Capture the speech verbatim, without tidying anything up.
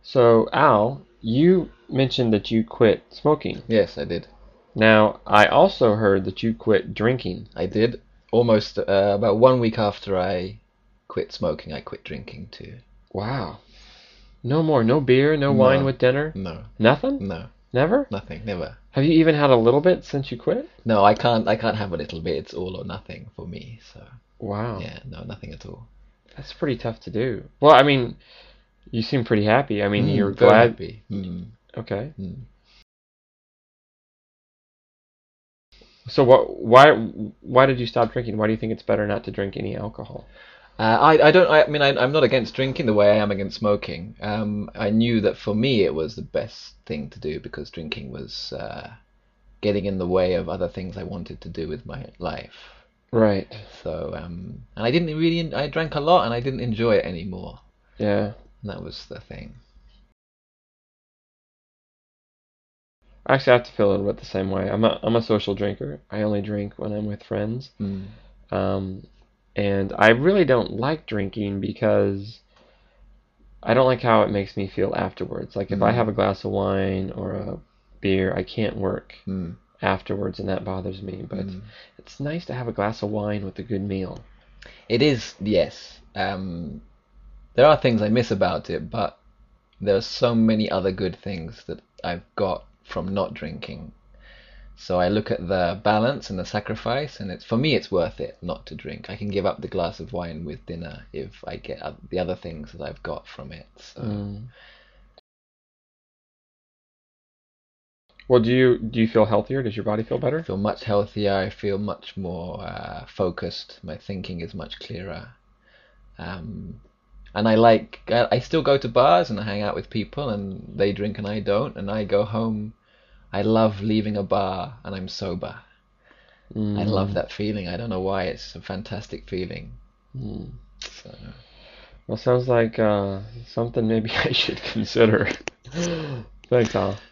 So, Al, you mentioned that you quit smoking. Yes, I did. Now, I also heard that you quit drinking. I did. Almost uh, about one week after I quit smoking, I quit drinking too. Wow. No more, no beer, no wine No, with dinner? no, Nothing? no, Never? nothing, never. Have you even had a little bit since you quit? No, I can't. I can't have a little bit. It's all or nothing for me. So Wow. yeah, no, nothing at all. That's pretty tough to do. Well, I mean, you seem pretty happy. I mean, you're Mm, very glad. happy. Mm, Okay. mm. So what why why did you stop drinking? Why do you think it's better not to drink any alcohol? Uh, I, I don't. I mean, I, I'm not against drinking the way I am against smoking. Um, I knew that for me it was the best thing to do because drinking was uh, getting in the way of other things I wanted to do with my life. Right. So, um, and I didn't really. I drank a lot, and I didn't enjoy it anymore. Yeah. And that was the thing. Actually, I have to feel a little bit the same way. I'm a I'm a social drinker. I only drink when I'm with friends. Mm. Um, and I really don't like drinking because I don't like how it makes me feel afterwards. Like if I have a Mm. glass of wine or a beer, I can't work Mm. afterwards, and that bothers me. But Mm. it's nice to have a glass of wine with a good meal. It is, yes. Um, there are things I miss about it, but there are so many other good things that I've got from not drinking. So I look at the balance and the sacrifice, and it's for me it's worth it not to drink. I can give up the glass of wine with dinner if I get oth- the other things that I've got from it. So Mm. Well, do you do you feel healthier? Does your body feel I better? feel much healthier. I feel much more uh, focused. My thinking is much clearer. Um, and I like I, I still go to bars and I hang out with people, and they drink and I don't, and I go home. I love leaving a bar and I'm sober. I love Mm. that feeling. I don't know why. It's a fantastic feeling. Mm. So Well, sounds like uh, something maybe I should consider. Thanks, Al.